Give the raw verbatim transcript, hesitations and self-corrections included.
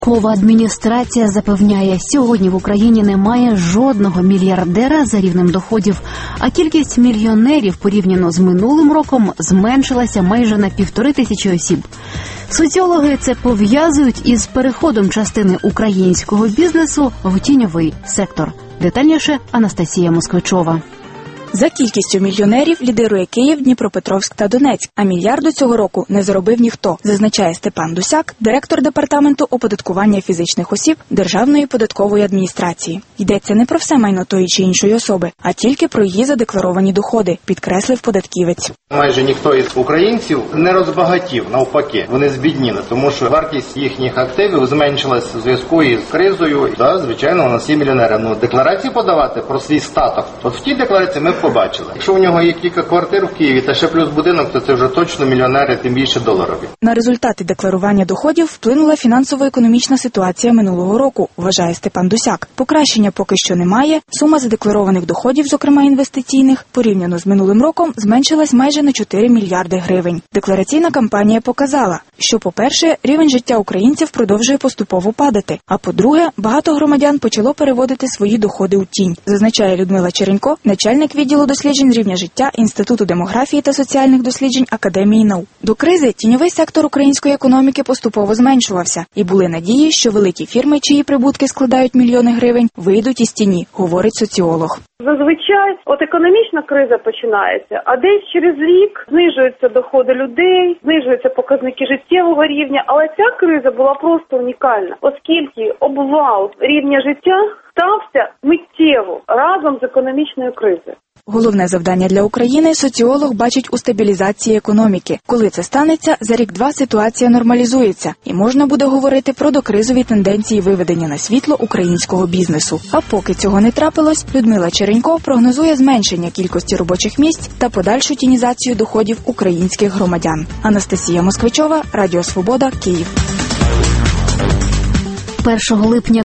Податкова адміністрація запевняє, сьогодні в Україні немає жодного мільярдера за рівнем доходів, а кількість мільйонерів порівняно з минулим роком зменшилася майже на півтори тисячі осіб. Соціологи це пов'язують із переходом частини українського бізнесу в тіньовий сектор. Детальніше Анастасія Москвичова. За кількістю мільйонерів лідирує Київ, Дніпропетровськ та Донецьк, а мільярду цього року не заробив ніхто, зазначає Степан Дусяк, директор департаменту оподаткування фізичних осіб Державної податкової адміністрації. Йдеться не про все майно тої чи іншої особи, а тільки про її задекларовані доходи, підкреслив податківець. Майже ніхто із українців не розбагатів, навпаки, вони збідніли, тому що вартість їхніх активів зменшилась у зв'язку із кризою. Та, звичайно, у нас є мільйонери. Ну, декларації подавати про свій статок. От в тій декларації ми побачили. Якщо у нього є кілька квартир в Києві та ще плюс будинок, то це вже точно мільйонери, тим більше доларові. На результати декларування доходів вплинула фінансово-економічна ситуація минулого року, вважає Степан Дусяк. Покращення поки що немає. Сума задекларованих доходів, зокрема інвестиційних, порівняно з минулим роком зменшилась майже на чотири мільярди гривень. Деклараційна кампанія показала, що, по-перше, рівень життя українців продовжує поступово падати, а по-друге, багато громадян почало переводити свої доходи у тінь, зазначає Людмила Черенько, начальник відділу досліджень рівня життя Інституту демографії та соціальних досліджень Академії наук. До кризи тіньовий сектор української економіки поступово зменшувався, і були надії, що великі фірми, чиї прибутки складають мільйони гривень, вийдуть із тіні, говорить соціолог. Зазвичай от економічна криза починається, а десь через рік знижуються доходи людей, знижуються показники життєвого рівня, але ця криза була просто унікальна, оскільки обвал рівня життя стався миттєво разом з економічною кризою. Головне завдання для України соціолог бачить у стабілізації економіки. Коли це станеться, за рік-два ситуація нормалізується, і можна буде говорити про докризові тенденції виведення на світло українського бізнесу. А поки цього не трапилось, Людмила Черенько прогнозує зменшення кількості робочих місць та подальшу тінізацію доходів українських громадян. Анастасія Москвичова, Радіо Свобода, Київ. першого липня